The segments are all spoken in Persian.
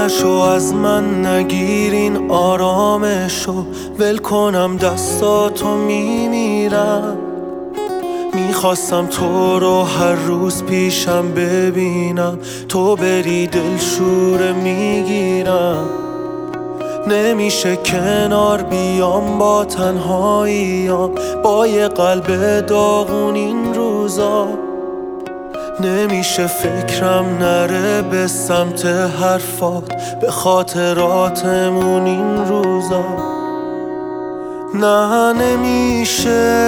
نشو از من نگیر این آرامشو، ول کنم دستاتو میمیرم. میخواستم تو رو هر روز پیشم ببینم، تو بری دلشوره میگیرم. نمیشه کنار بیام با تنهاییام، با یه قلب داغون این روزا. نمیشه فکرم نره به سمت حرفات، به خاطراتمون این روزا. نه نمیشه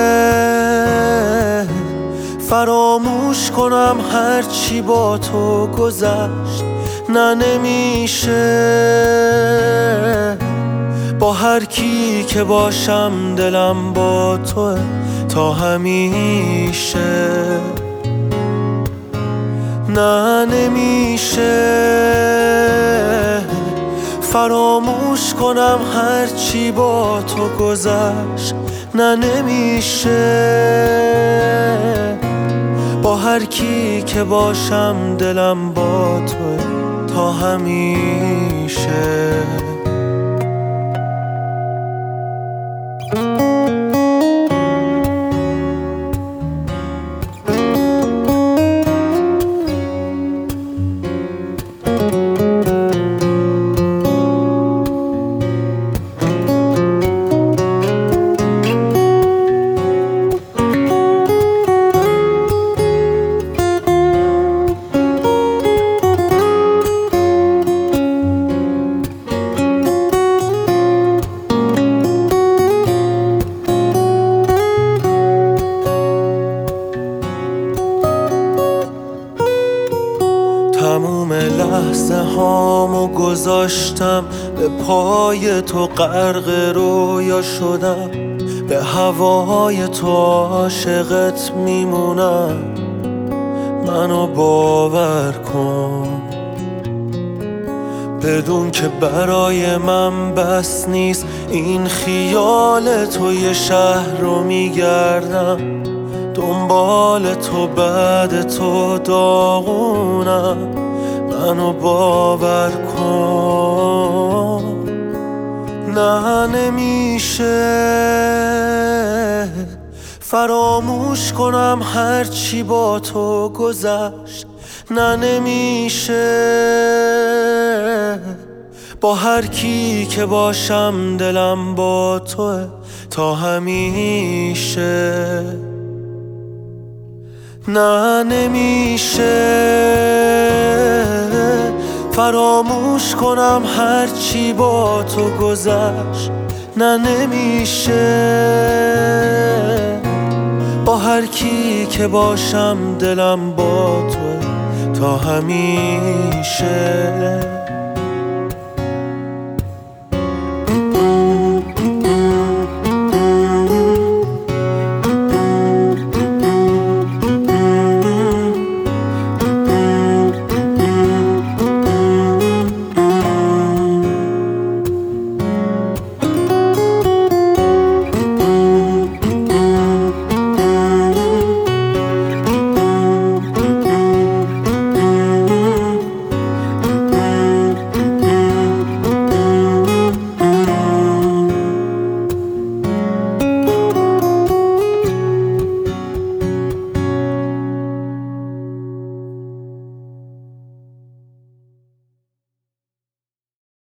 فراموش کنم هرچی با تو گذشت. نه نمیشه با هر کی که باشم دلم با توه تا همیشه. نه نمیشه فراموش کنم هرچی با تو گذشت. نه نمیشه با هر کی که باشم دلم با توه تا همیشه. تموم لحظه هامو گذاشتم به پای تو، غرق رویا شدم، به هوای تو عاشقت میمونم. منو باور کن بدون که برای من بس نیست این خیال تو. یه شهر رو میگردم دنبال تو، بعد تو داغونم. منو باور کن نه نمیشه فراموش کنم هرچی با تو گذشت. نه نمیشه با هر کی که باشم دلم با توه تا همیشه. نه نمیشه فراموش کنم هرچی با تو گذشت. نه نمیشه با هر کی که باشم دلم با تو تا همیشه.